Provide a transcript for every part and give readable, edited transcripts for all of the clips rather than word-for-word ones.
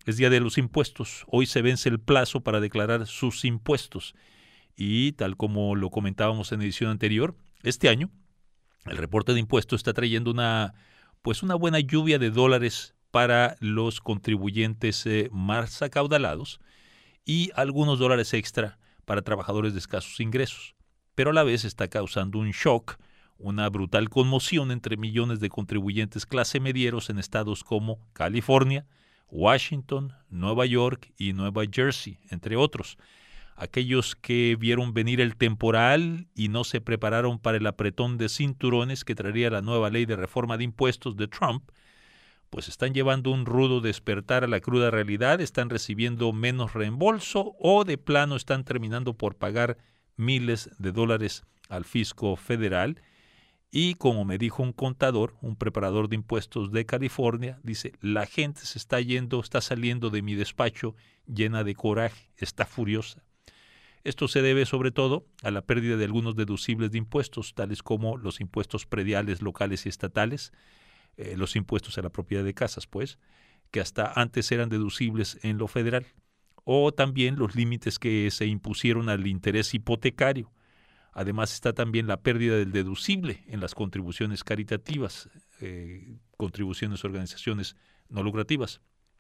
es Día de los Impuestos. Hoy se vence el plazo para declarar sus impuestos. Y tal como lo comentábamos en edición anterior, este año el reporte de impuestos está trayendo una buena lluvia de dólares para los contribuyentes más acaudalados y algunos dólares extra para trabajadores de escasos ingresos. Pero a la vez está causando un shock, una brutal conmoción entre millones de contribuyentes clase medieros en estados como California, Washington, Nueva York y Nueva Jersey, entre otros. Aquellos que vieron venir el temporal y no se prepararon para el apretón de cinturones que traería la nueva ley de reforma de impuestos de Trump, pues están llevando un rudo despertar a la cruda realidad, están recibiendo menos reembolso o de plano están terminando por pagar miles de dólares al fisco federal. Y como me dijo un contador, un preparador de impuestos de California, dice, la gente se está yendo, está saliendo de mi despacho llena de coraje, está furiosa. Esto se debe sobre todo a la pérdida de algunos deducibles de impuestos, tales como los impuestos prediales locales y estatales, los impuestos a la propiedad de casas, pues, que hasta antes eran deducibles en lo federal, o también los límites que se impusieron al interés hipotecario. Además está también la pérdida del deducible en las contribuciones caritativas, contribuciones a organizaciones no lucrativas.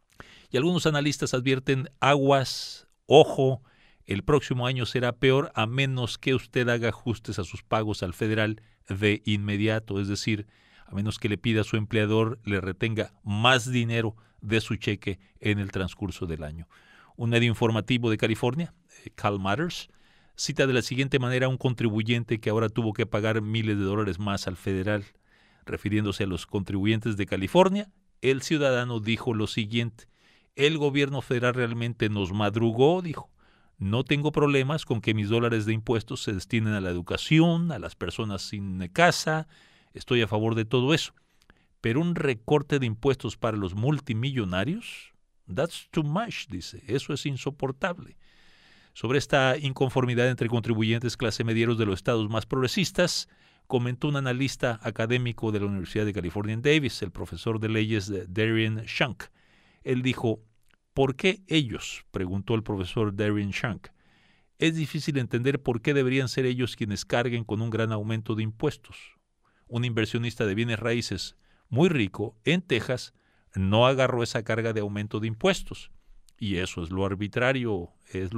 Y algunos analistas advierten, aguas, ojo, el próximo año será peor a menos que usted haga ajustes a sus pagos al federal de inmediato, es decir, a menos que le pida a su empleador le retenga más dinero de su cheque en el transcurso del año. Un medio informativo de California, Cal Matters, cita de la siguiente manera a un contribuyente que ahora tuvo que pagar miles de dólares más al federal. Refiriéndose a los contribuyentes de California, el ciudadano dijo lo siguiente: el gobierno federal realmente nos madrugó, dijo. No tengo problemas con que mis dólares de impuestos se destinen a la educación, a las personas sin casa, estoy a favor de todo eso. Pero un recorte de impuestos para los multimillonarios, that's too much, dice, eso es insoportable. Sobre esta inconformidad entre contribuyentes clase medieros de los estados más progresistas, comentó un analista académico de la Universidad de California en Davis, el profesor de leyes Darian Shank. Él dijo, ¿por qué ellos?, preguntó el profesor Darian Shank. Es difícil entender por qué deberían ser ellos quienes carguen con un gran aumento de impuestos. Un inversionista de bienes raíces muy rico en Texas no agarró esa carga de aumento de impuestos. Y eso es lo arbitrario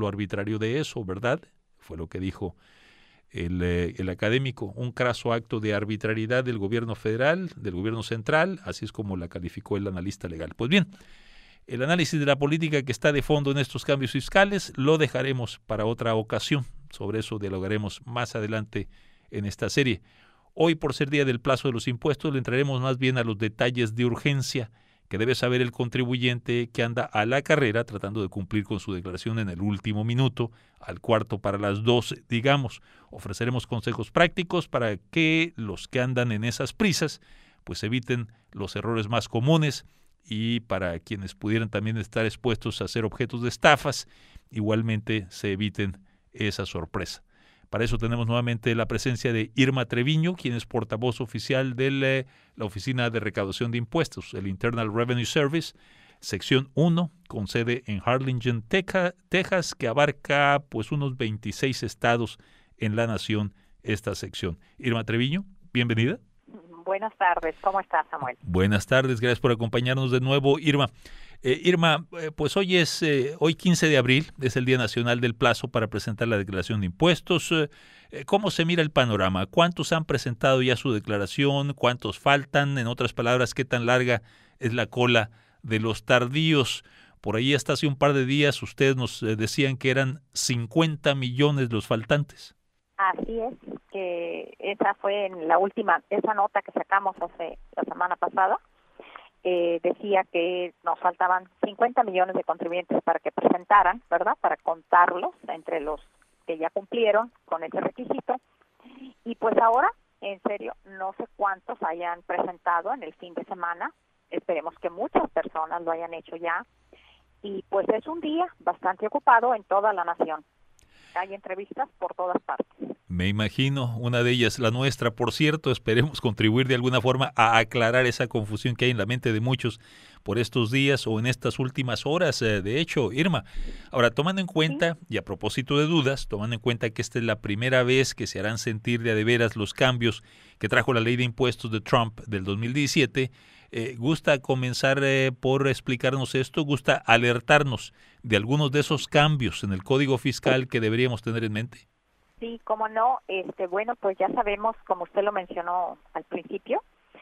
de eso, ¿verdad? Fue lo que dijo el académico, un craso acto de arbitrariedad del gobierno federal, del gobierno central, así es como la calificó el analista legal. Pues bien, el análisis de la política que está de fondo en estos cambios fiscales lo dejaremos para otra ocasión. Sobre eso dialogaremos más adelante en esta serie. Hoy, por ser día del plazo de los impuestos, le entraremos más bien a los detalles de urgencia que debe saber el contribuyente que anda a la carrera tratando de cumplir con su declaración en el último minuto, al cuarto para las 12, digamos. Ofreceremos consejos prácticos para que los que andan en esas prisas pues eviten los errores más comunes, y para quienes pudieran también estar expuestos a ser objetos de estafas, igualmente se eviten esa sorpresa. Para eso tenemos nuevamente la presencia de Irma Treviño, quien es portavoz oficial de la Oficina de Recaudación de Impuestos, el Internal Revenue Service, sección 1, con sede en Harlingen, Texas, que abarca pues unos 26 estados en la nación esta sección. Irma Treviño, bienvenida. Buenas tardes, ¿cómo estás, Samuel? Buenas tardes, gracias por acompañarnos de nuevo, Irma. Irma, pues hoy 15 de abril, es el Día Nacional del Plazo para presentar la declaración de impuestos. ¿Cómo se mira el panorama? ¿Cuántos han presentado ya su declaración? ¿Cuántos faltan? En otras palabras, ¿qué tan larga es la cola de los tardíos? Por ahí hasta hace un par de días ustedes nos decían que eran 50 millones los faltantes. Así es, que esa fue en esa nota que sacamos la semana pasada. Decía que nos faltaban 50 millones de contribuyentes para que presentaran, ¿verdad? Para contarlos entre los que ya cumplieron con ese requisito. Y pues ahora, en serio, no sé cuántos hayan presentado en el fin de semana. Esperemos que muchas personas lo hayan hecho ya. Y pues es un día bastante ocupado en toda la nación. Hay entrevistas por todas partes. Me imagino, una de ellas la nuestra, por cierto. Esperemos contribuir de alguna forma a aclarar esa confusión que hay en la mente de muchos por estos días o en estas últimas horas. De hecho, Irma, ahora tomando en cuenta, y a propósito de dudas, tomando en cuenta que esta es la primera vez que se harán sentir de a de veras los cambios que trajo la ley de impuestos de Trump del 2017, ¿gusta comenzar por explicarnos esto? ¿Gusta alertarnos de algunos de esos cambios en el Código Fiscal que deberíamos tener en mente? Sí, cómo no. Bueno, pues ya sabemos, como usted lo mencionó al principio,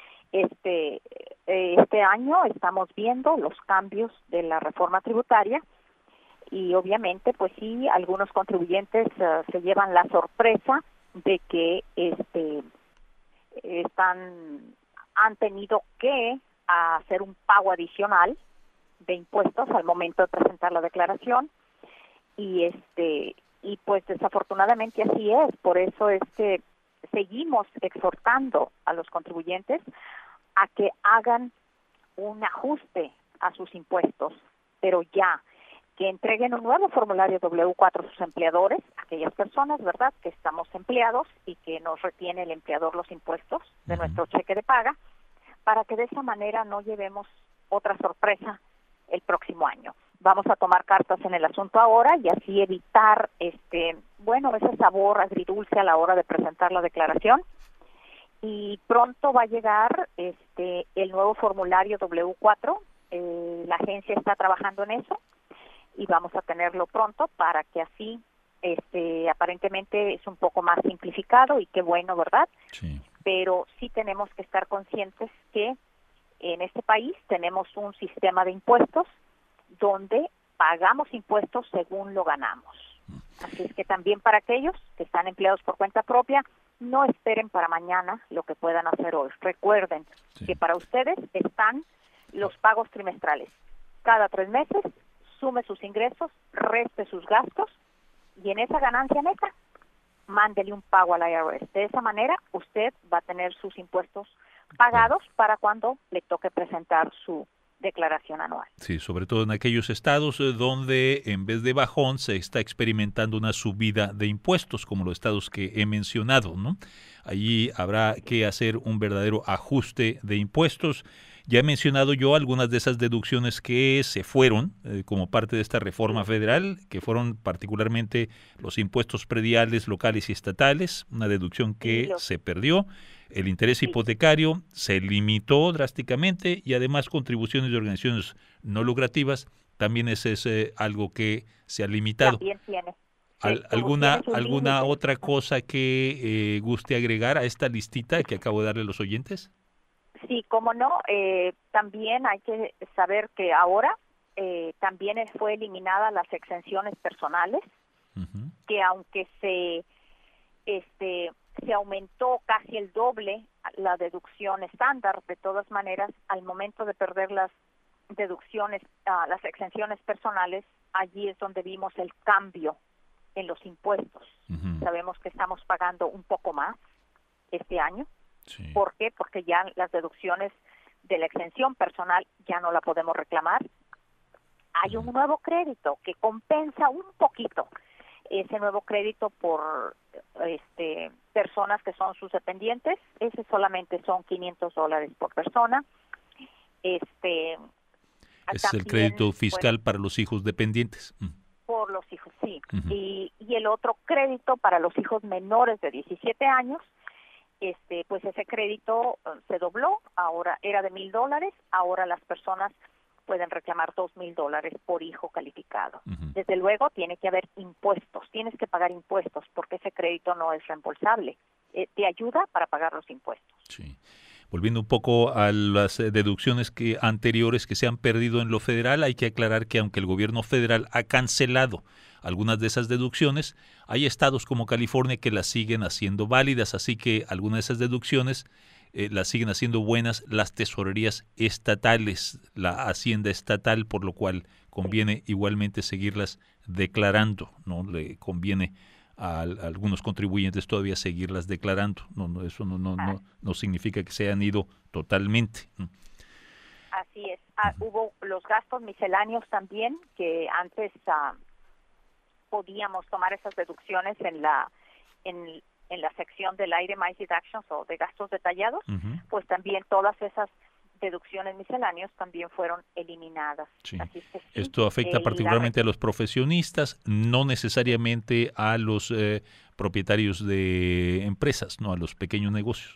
este año estamos viendo los cambios de la reforma tributaria y obviamente, pues sí, algunos contribuyentes se llevan la sorpresa de que han tenido que hacer un pago adicional de impuestos al momento de presentar la declaración y pues desafortunadamente así es. Por eso es que seguimos exhortando a los contribuyentes a que hagan un ajuste a sus impuestos, pero ya, que entreguen un nuevo formulario W4 a sus empleadores, aquellas personas, ¿verdad?, que estamos empleados y que nos retiene el empleador los impuestos de nuestro cheque de paga, para que de esa manera no llevemos otra sorpresa el próximo año. Vamos a tomar cartas en el asunto ahora y así evitar ese sabor agridulce a la hora de presentar la declaración. Y pronto va a llegar el nuevo formulario W4. La agencia está trabajando en eso y vamos a tenerlo pronto para que así aparentemente es un poco más simplificado y qué bueno, ¿verdad? Sí. Pero sí tenemos que estar conscientes que en este país tenemos un sistema de impuestos donde pagamos impuestos según lo ganamos. Así es que también para aquellos que están empleados por cuenta propia, no esperen para mañana lo que puedan hacer hoy. Recuerden que para ustedes están los pagos trimestrales. Cada 3 meses, sume sus ingresos, reste sus gastos y en esa ganancia neta, mándele un pago al IRS. De esa manera, usted va a tener sus impuestos pagados para cuando le toque presentar su declaración anual. Sí, sobre todo en aquellos estados donde en vez de bajón se está experimentando una subida de impuestos, como los estados que he mencionado, ¿no? Allí habrá que hacer un verdadero ajuste de impuestos. Ya he mencionado yo algunas de esas deducciones que se fueron como parte de esta reforma federal, que fueron particularmente los impuestos prediales locales y estatales, una deducción que se perdió. El interés hipotecario se limitó drásticamente y además contribuciones de organizaciones no lucrativas también es algo que se ha limitado. También tiene. ¿Alguna otra cosa que guste agregar a esta listita que acabo de darle a los oyentes? Sí, cómo no. También hay que saber que ahora también fue eliminada las exenciones personales, que aunque se aumentó casi el doble la deducción estándar, de todas maneras, al momento de perder las deducciones, las exenciones personales, allí es donde vimos el cambio en los impuestos. Sabemos que estamos pagando un poco más este año. Sí. ¿Por qué? Porque ya las deducciones de la exención personal ya no la podemos reclamar. Hay un nuevo crédito que compensa un poquito ese nuevo crédito por personas que son sus dependientes. Ese solamente son $500 por persona. Es el crédito fiscal para los hijos dependientes. Por los hijos, sí. Y el otro crédito para los hijos menores de 17 años, pues ese crédito se dobló. Ahora era de $1,000, ahora las personas pueden reclamar $2,000 por hijo calificado. Desde luego tiene que haber impuestos, tienes que pagar impuestos porque ese crédito no es reembolsable. Te ayuda para pagar los impuestos. Sí. Volviendo un poco a las deducciones anteriores que se han perdido en lo federal, hay que aclarar que aunque el gobierno federal ha cancelado algunas de esas deducciones, hay estados como California que las siguen haciendo válidas, así que algunas de esas deducciones las siguen haciendo buenas las tesorerías estatales, la hacienda estatal, por lo cual conviene igualmente seguirlas declarando, ¿no? Le conviene a algunos contribuyentes todavía seguirlas declarando. Eso no significa que se hayan ido totalmente. Así es. Hubo los gastos misceláneos también, que antes podíamos tomar esas deducciones en la sección del itemized deductions o de gastos detallados, pues también todas esas deducciones misceláneas también fueron eliminadas. Sí. Así es que sí, Esto afecta particularmente a los profesionistas, no necesariamente a los propietarios de empresas, no a los pequeños negocios.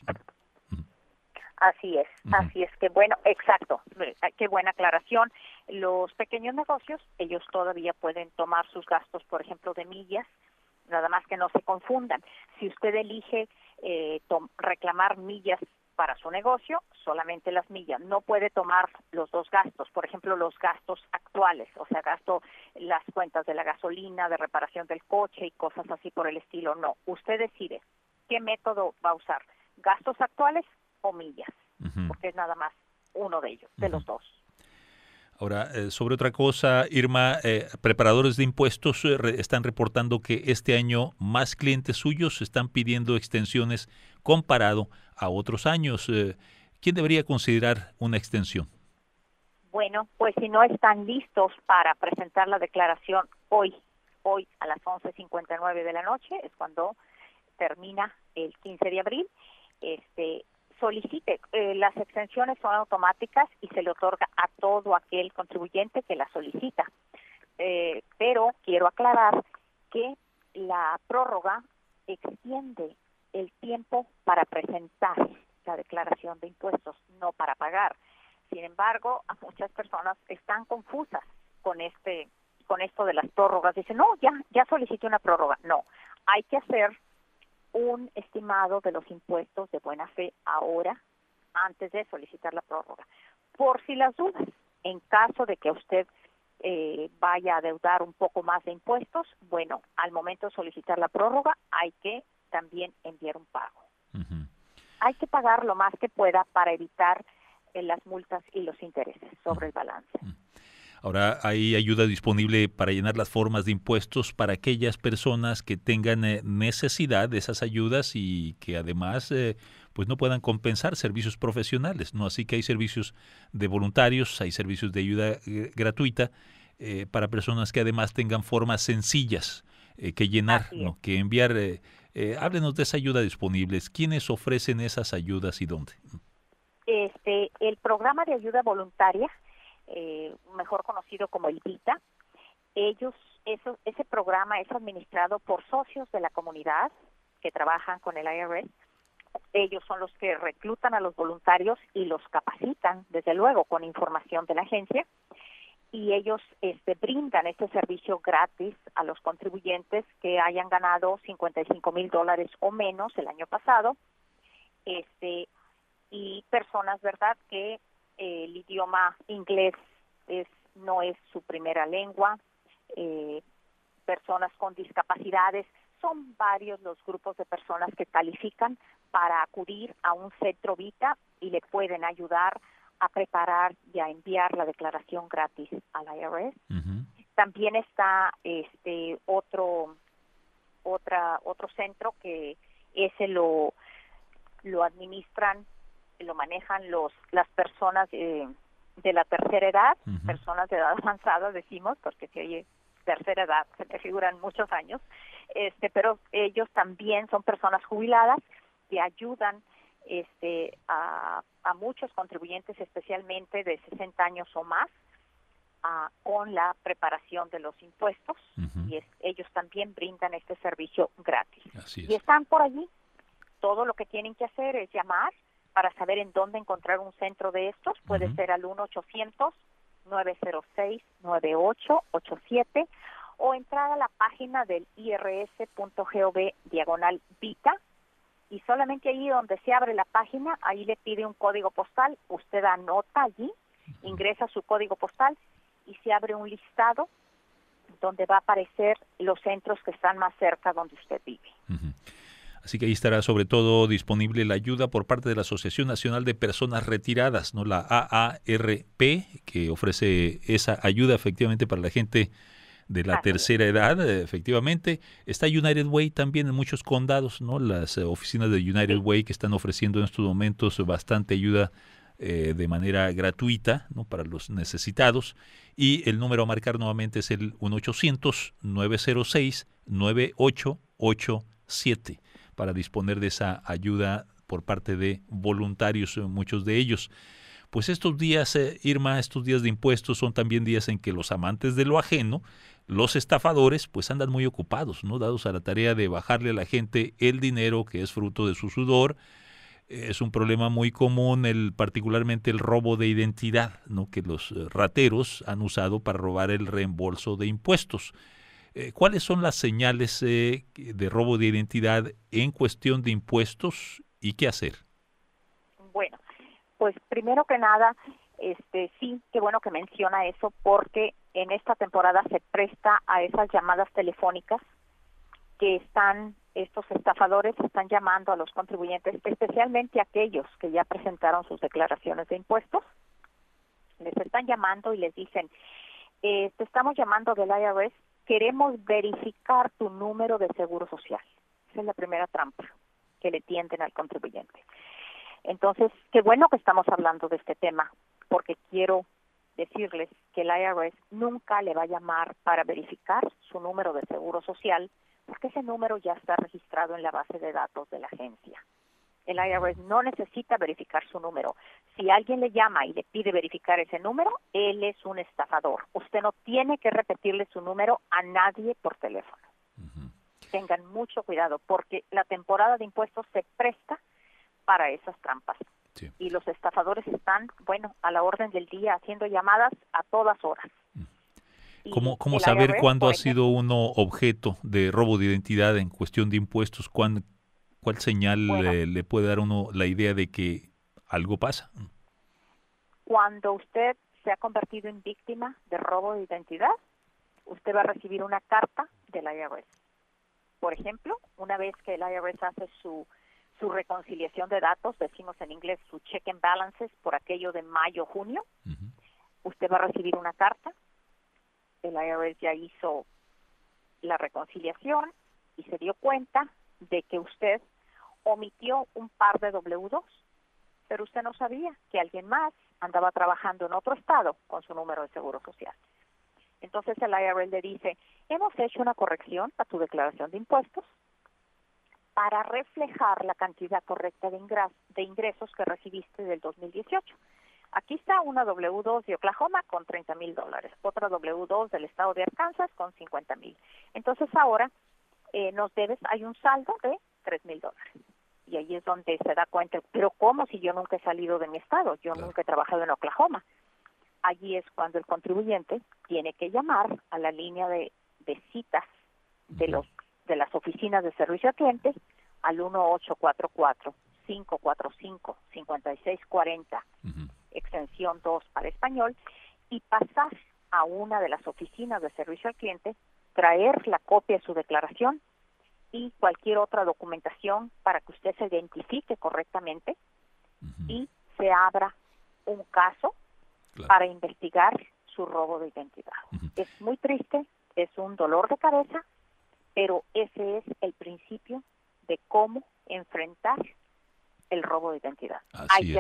Así es, así es que bueno, exacto, qué buena aclaración. Los pequeños negocios, ellos todavía pueden tomar sus gastos, por ejemplo, de millas, nada más que no se confundan. Si usted elige reclamar millas para su negocio, solamente las millas, no puede tomar los dos gastos, por ejemplo, los gastos actuales, o sea, gasto las cuentas de la gasolina, de reparación del coche y cosas así por el estilo, no. Usted decide qué método va a usar, gastos actuales o millas, porque es nada más uno de ellos, de los dos. Ahora, sobre otra cosa, Irma, preparadores de impuestos están reportando que este año más clientes suyos están pidiendo extensiones comparado a otros años. ¿Quién debería considerar una extensión? Bueno, pues si no están listos para presentar la declaración hoy a las 11:59 de la noche, es cuando termina el 15 de abril, solicite. Las extensiones son automáticas y se le otorga a todo aquel contribuyente que la solicita. Pero quiero aclarar que la prórroga extiende el tiempo para presentar la declaración de impuestos, no para pagar. Sin embargo, a muchas personas están confusas con esto de las prórrogas. Dicen, no, ya solicité una prórroga. No, hay que hacer un estimado de los impuestos de buena fe ahora, antes de solicitar la prórroga. Por si las dudas, en caso de que usted vaya a deudar un poco más de impuestos, bueno, al momento de solicitar la prórroga hay que también enviar un pago. Hay que pagar lo más que pueda para evitar las multas y los intereses sobre el balance. Ahora, hay ayuda disponible para llenar las formas de impuestos para aquellas personas que tengan necesidad de esas ayudas y que además pues no puedan compensar servicios profesionales, ¿no? Así que hay servicios de voluntarios, hay servicios de ayuda gratuita para personas que además tengan formas sencillas que llenar, ¿no? Que enviar. Háblenos de esa ayuda disponible. ¿Quiénes ofrecen esas ayudas y dónde? El programa de ayuda voluntaria, mejor conocido como el VITA, ese programa es administrado por socios de la comunidad que trabajan con el IRS. Ellos son los que reclutan a los voluntarios y los capacitan, desde luego, con información de la agencia, y ellos brindan este servicio gratis a los contribuyentes que hayan ganado $55,000 o menos el año pasado, y personas, ¿verdad?, que el idioma inglés no es su primera lengua, personas con discapacidades. Son varios los grupos de personas que califican para acudir a un centro VITA y le pueden ayudar a preparar y a enviar la declaración gratis al IRS. También está otro centro que ese lo administran, lo manejan las personas de la tercera edad, personas de edad avanzada, decimos, porque si oye tercera edad se te figuran muchos años, pero ellos también son personas jubiladas que ayudan a muchos contribuyentes, especialmente de 60 años o más, con la preparación de los impuestos, y ellos también brindan este servicio gratis. Y están por allí. Todo lo que tienen que hacer es llamar para saber en dónde encontrar un centro de estos. Puede ser al 1-800-906-9887 o entrar a la página del irs.gov/VITA, y solamente ahí donde se abre la página, ahí le pide un código postal, usted anota allí, ingresa su código postal y se abre un listado donde va a aparecer los centros que están más cerca donde usted vive. Así que ahí estará sobre todo disponible la ayuda por parte de la Asociación Nacional de Personas Retiradas, ¿no? La AARP, que ofrece esa ayuda efectivamente para la gente de la tercera edad, efectivamente. Está United Way también en muchos condados, ¿no? Las oficinas de United Way que están ofreciendo en estos momentos bastante ayuda de manera gratuita, ¿no?, para los necesitados. Y el número a marcar nuevamente es el 1-800-906-9887 para disponer de esa ayuda por parte de voluntarios, muchos de ellos. Pues estos días, Irma, estos días de impuestos son también días en que los amantes de lo ajeno, los estafadores, pues andan muy ocupados, ¿no?, dados a la tarea de bajarle a la gente el dinero que es fruto de su sudor. Es un problema muy común, particularmente el robo de identidad, ¿no?, que los rateros han usado para robar el reembolso de impuestos. ¿Cuáles son las señales de robo de identidad en cuestión de impuestos y qué hacer? Bueno, pues primero que nada, sí, qué bueno que menciona eso, porque en esta temporada se presta a esas llamadas telefónicas que estos estafadores están llamando a los contribuyentes, especialmente aquellos que ya presentaron sus declaraciones de impuestos. Les están llamando y les dicen, te estamos llamando del IRS, queremos verificar tu número de seguro social. Esa es la primera trampa que le tienden al contribuyente. Entonces, qué bueno que estamos hablando de este tema, porque quiero decirles que el IRS nunca le va a llamar para verificar su número de seguro social, porque ese número ya está registrado en la base de datos de la agencia. El IRS no necesita verificar su número. Si alguien le llama y le pide verificar ese número, él es un estafador. Usted no tiene que repetirle su número a nadie por teléfono. Uh-huh. Tengan mucho cuidado, porque la temporada de impuestos se presta para esas trampas. Sí. Y los estafadores están, a la orden del día, haciendo llamadas a todas horas. ¿Cómo saber IRS, cuándo ha sido uno objeto de robo de identidad en cuestión de impuestos? ¿Cuál señal le puede dar a uno la idea de que algo pasa? Cuando usted se ha convertido en víctima de robo de identidad, usted va a recibir una carta del IRS. Por ejemplo, una vez que el IRS hace su reconciliación de datos, decimos en inglés su check and balances por aquello de mayo-junio, uh-huh, usted va a recibir una carta. El IRS ya hizo la reconciliación y se dio cuenta de que usted omitió un par de W2, pero usted no sabía que alguien más andaba trabajando en otro estado con su número de seguro social. Entonces el IRS le dice, hemos hecho una corrección a tu declaración de impuestos para reflejar la cantidad correcta de ingresos que recibiste del 2018. Aquí está una W2 de Oklahoma con $30,000, otra W2 del estado de Arkansas con $50,000. Entonces ahora nos debes, hay un saldo de $3,000. Y ahí es donde se da cuenta, pero ¿cómo si yo nunca he salido de mi estado? Yo nunca he trabajado en Oklahoma. Allí es cuando el contribuyente tiene que llamar a la línea de citas de las oficinas de servicio al cliente al 1-844-545-5640, uh-huh, extensión 2 para español, y pasar a una de las oficinas de servicio al cliente, traer la copia de su declaración y cualquier otra documentación para que usted se identifique correctamente, uh-huh, y se abra un caso, claro, para investigar su robo de identidad. Uh-huh. Es muy triste, es un dolor de cabeza, pero ese es el principio de cómo enfrentar el robo de identidad. Hay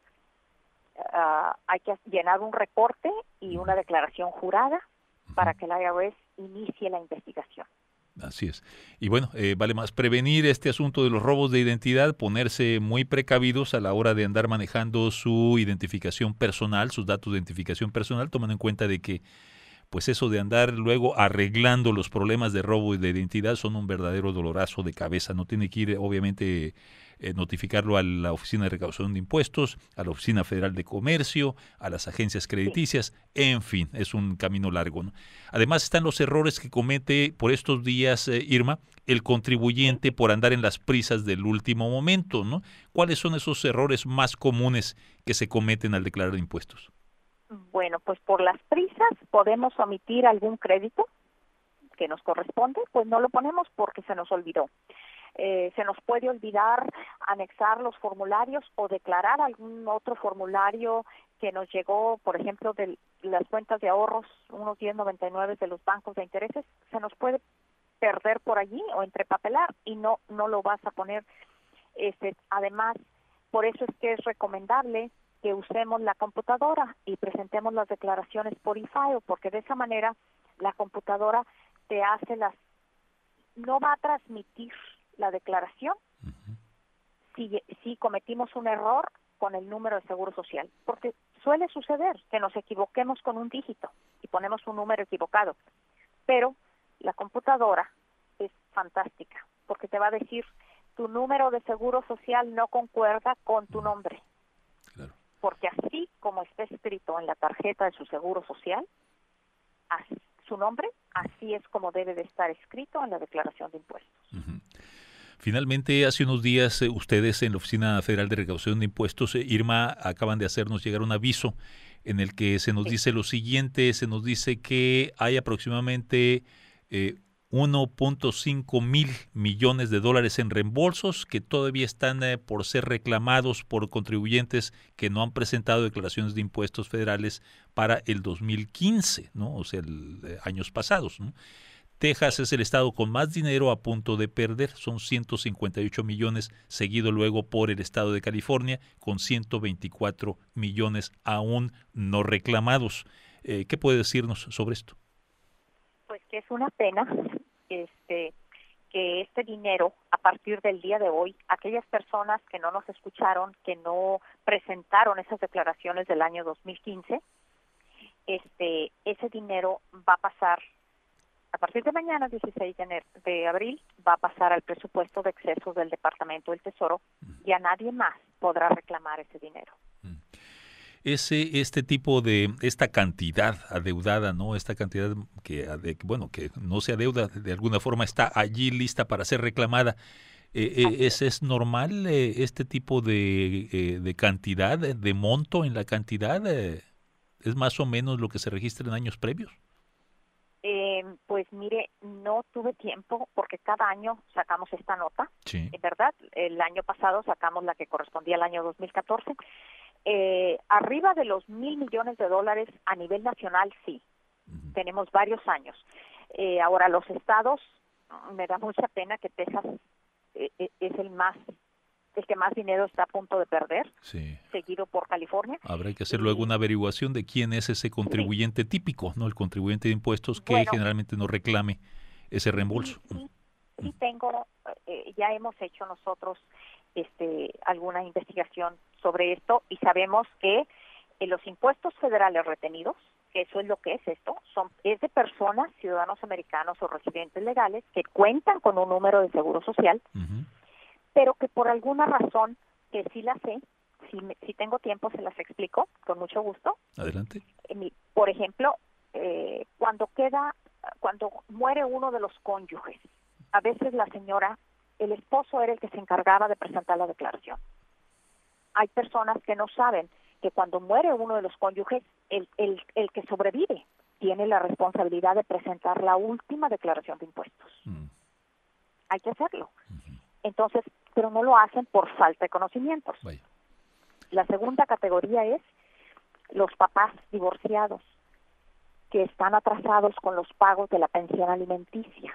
que llenar un reporte y una declaración jurada, uh-huh, para que el IRS inicie la investigación. Así es. Y bueno, vale más prevenir este asunto de los robos de identidad, ponerse muy precavidos a la hora de andar manejando su identificación personal, sus datos de identificación personal, tomando en cuenta de que pues eso de andar luego arreglando los problemas de robo y de identidad son un verdadero dolorazo de cabeza. No tiene que ir, obviamente, notificarlo a la Oficina de Recaudación de Impuestos, a la Oficina Federal de Comercio, a las agencias crediticias, en fin, es un camino largo, ¿no? Además están los errores que comete por estos días, Irma, el contribuyente por andar en las prisas del último momento, ¿no? ¿Cuáles son esos errores más comunes que se cometen al declarar impuestos? Bueno, pues por las prisas podemos omitir algún crédito que nos corresponde, pues no lo ponemos porque se nos olvidó. Se nos puede olvidar anexar los formularios o declarar algún otro formulario que nos llegó, por ejemplo, de las cuentas de ahorros, unos 10.99 de los bancos de intereses, se nos puede perder por allí o entrepapelar y no lo vas a poner. Además, por eso es que es recomendable que usemos la computadora y presentemos las declaraciones por e-file, porque de esa manera la computadora te hace no va a transmitir la declaración si cometimos un error con el número de seguro social, porque suele suceder que nos equivoquemos con un dígito y ponemos un número equivocado, pero la computadora es fantástica, porque te va a decir tu número de seguro social no concuerda con tu nombre. Claro. Porque así como está escrito en la tarjeta de su seguro social, su nombre, así es como debe de estar escrito en la declaración de impuestos. Finalmente, hace unos días ustedes en la Oficina Federal de Recaudación de Impuestos, Irma, acaban de hacernos llegar un aviso en el que se nos dice lo siguiente, se nos dice que hay aproximadamente 1.5 mil millones de dólares en reembolsos que todavía están por ser reclamados por contribuyentes que no han presentado declaraciones de impuestos federales para el 2015, ¿no? O sea, años pasados, ¿no? Texas es el estado con más dinero a punto de perder, son 158 millones, seguido luego por el estado de California con 124 millones aún no reclamados. ¿Qué puede decirnos sobre esto? Pues que es una pena que este dinero, a partir del día de hoy, aquellas personas que no nos escucharon, que no presentaron esas declaraciones del año 2015, ese dinero va a pasar, a partir de mañana, 16 de abril, va a pasar al presupuesto de excesos del Departamento del Tesoro y a nadie más podrá reclamar ese dinero. Esta cantidad adeudada, ¿no? Esta cantidad que no se adeuda, de alguna forma está allí lista para ser reclamada. ¿Es normal este tipo de cantidad, de monto en la cantidad? ¿Es más o menos lo que se registra en años previos? Pues mire, no tuve tiempo porque cada año sacamos esta nota, sí. ¿Verdad? El año pasado sacamos la que correspondía al año 2014. Arriba de los $1,000 millones a nivel nacional, sí. Tenemos varios años. Ahora, los estados, me da mucha pena que Texas es el que más dinero está a punto de perder, sí. Seguido por California. Habrá que hacer luego una averiguación de quién es ese contribuyente típico, ¿no? El contribuyente de impuestos que generalmente no reclame ese reembolso. Sí tengo, ya hemos hecho nosotros alguna investigación sobre esto y sabemos que los impuestos federales retenidos, que eso es lo que es esto, es de personas, ciudadanos americanos o residentes legales que cuentan con un número de seguro social, pero que por alguna razón, que sí la sé, si tengo tiempo se las explico, con mucho gusto. Adelante. Por ejemplo, cuando muere uno de los cónyuges, a veces el esposo era el que se encargaba de presentar la declaración. Hay personas que no saben que cuando muere uno de los cónyuges, el que sobrevive tiene la responsabilidad de presentar la última declaración de impuestos. Hay que hacerlo. Entonces, pero no lo hacen por falta de conocimientos. Vaya. La segunda categoría es los papás divorciados que están atrasados con los pagos de la pensión alimenticia.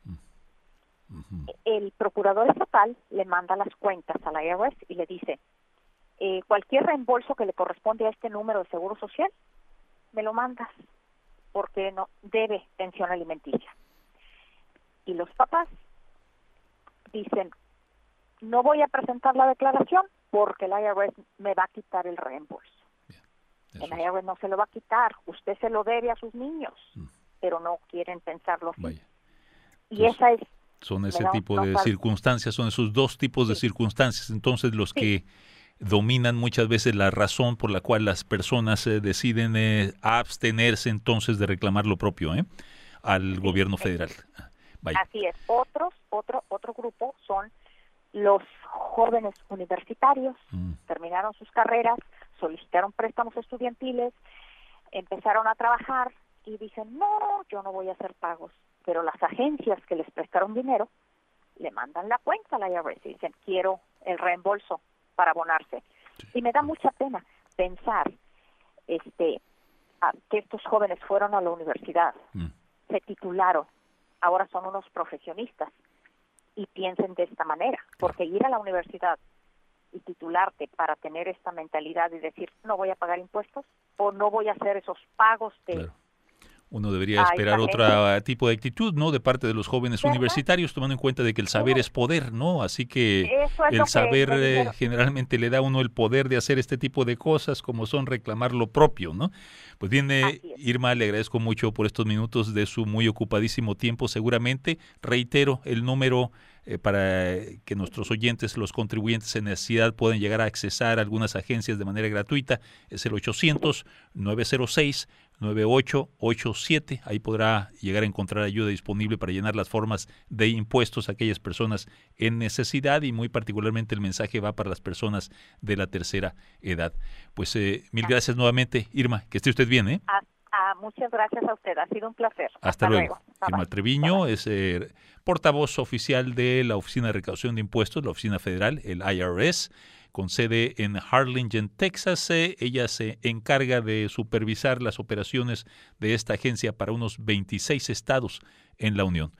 El procurador estatal le manda las cuentas a la IRS y le dice, cualquier reembolso que le corresponde a este número de seguro social, me lo mandas, porque no debe pensión alimenticia. Y los papás dicen, no voy a presentar la declaración porque el IRS me va a quitar el reembolso. El IRS no se lo va a quitar, usted se lo debe a sus niños, pero no quieren pensarlo así. Vaya. Y entonces, son ese tipo de circunstancias, son esos dos tipos de circunstancias. Entonces, los que dominan muchas veces la razón por la cual las personas deciden abstenerse entonces de reclamar lo propio al gobierno federal. Vaya. Así es. Otro grupo son los jóvenes universitarios, terminaron sus carreras, solicitaron préstamos estudiantiles, empezaron a trabajar y dicen, no, yo no voy a hacer pagos. Pero las agencias que les prestaron dinero le mandan la cuenta a la IRS y dicen, quiero el reembolso para abonarse. Sí. Y me da mucha pena pensar que estos jóvenes fueron a la universidad, se titularon, ahora son unos profesionistas y piensen de esta manera, porque ir a la universidad y titularte para tener esta mentalidad y decir, no voy a pagar impuestos o no voy a hacer esos pagos de... Claro. Uno debería esperar otro tipo de actitud, ¿no? De parte de los jóvenes universitarios, tomando en cuenta de que el saber es poder, ¿no? Así que el saber generalmente le da a uno el poder de hacer este tipo de cosas, como son reclamar lo propio, ¿no? Pues bien, Irma, le agradezco mucho por estos minutos de su muy ocupadísimo tiempo. Seguramente, reitero, el número para que nuestros oyentes, los contribuyentes en necesidad, puedan llegar a accesar a algunas agencias de manera gratuita, es el 800-906-9887. Ahí podrá llegar a encontrar ayuda disponible para llenar las formas de impuestos a aquellas personas en necesidad, y muy particularmente el mensaje va para las personas de la tercera edad. Pues mil gracias nuevamente, Irma, que esté usted bien, ¿eh? Muchas gracias a usted, ha sido un placer. Hasta luego. Irma Treviño es portavoz oficial de la Oficina de Recaudación de Impuestos, la Oficina Federal, el IRS, con sede en Harlingen, Texas. Ella se encarga de supervisar las operaciones de esta agencia para unos 26 estados en la Unión.